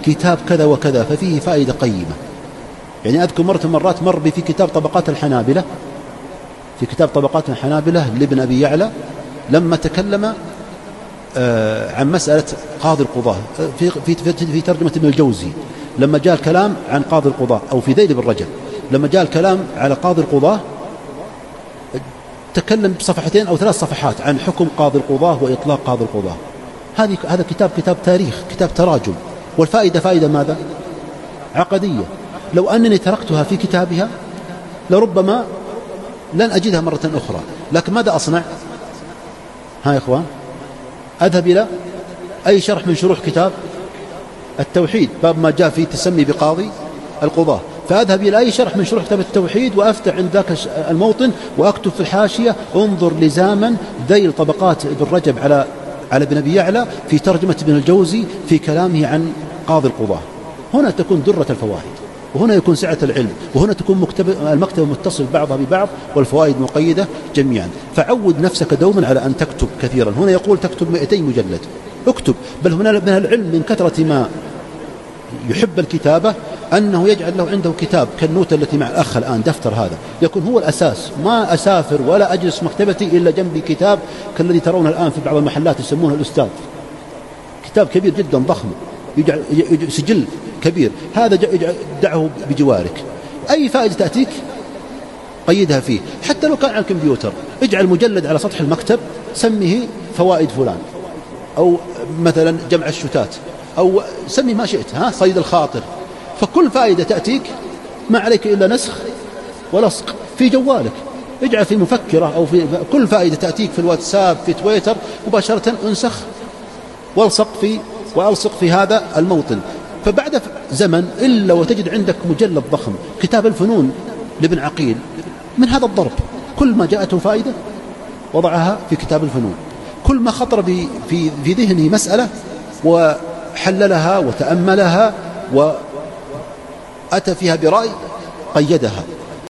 كتاب كذا وكذا ففيه فائدة قيمة. يعني أذكر مرة من المرات مر بي في كتاب طبقات الحنابلة، في كتاب طبقات الحنابلة لابن أبي يعلى، لما تكلم عن مسألة قاضي القضاة في ترجمة ابن الجوزي، لما جاء الكلام عن قاضي القضاة، أو في ذيل بن رجب لما جاء الكلام على قاضي القضاة، تكلم بصفحتين أو 3 صفحات عن حكم قاضي القضاة وإطلاق قاضي القضاة. هذا كتاب تاريخ، كتاب تراجم، والفائدة فائدة ماذا؟ عقدية. لو أنني تركتها في كتابها لربما لن أجدها مرة أخرى، لكن ماذا أصنع؟ ها يا إخوان، أذهب إلى أي شرح من شروح كتاب التوحيد، باب ما جاء فيه تسمي بقاضي القضاة، فأذهب إلى أي شرح من شروح كتاب التوحيد وأفتح عند ذاك الموطن وأكتب في الحاشية انظر لزاما ذيل طبقات ابن رجب على ابن أبي يعلى في ترجمة ابن الجوزي في كلامه عن قاضي القضاة. هنا تكون درة الفوائد، وهنا يكون سعة العلم، وهنا تكون المكتبة متصل بعضها ببعض والفوائد مقيدة جميعا. فعود نفسك دوما على أن تكتب كثيرا. هنا يقول تكتب 200 مجلد، اكتب. بل هنا من العلم من كثرة ما يحب الكتابة أنه يجعل له عنده كتاب كالنوتة التي مع الأخ الآن، دفتر هذا يكون هو الأساس. ما أسافر ولا أجلس مكتبتي إلا جنبي كتاب كالذي ترون الآن في بعض المحلات يسمونه الأستاذ، كتاب كبير جدا ضخم، سجل كبير، هذا دعه بجوارك. أي فائدة تأتيك قيدها فيه، حتى لو كان على الكمبيوتر اجعل مجلد على سطح المكتب سميه فوائد فلان، أو مثلا جمع الشتات، أو سمي ما شئت، صيد الخاطر. فكل فائدة تأتيك ما عليك إلا نسخ ولصق في جوالك، اجعل في مفكرة أو في كل فائدة تأتيك في الواتساب في تويتر مباشرة انسخ وألصق في هذا الموطن. فبعد زمن إلا وتجد عندك مجلد ضخم كتاب الفنون لابن عقيل من هذا الضرب، كل ما جاءته فائدة وضعها في كتاب الفنون، كل ما خطر في ذهنه مسألة وحللها وتأملها وأتى فيها برأي قيدها.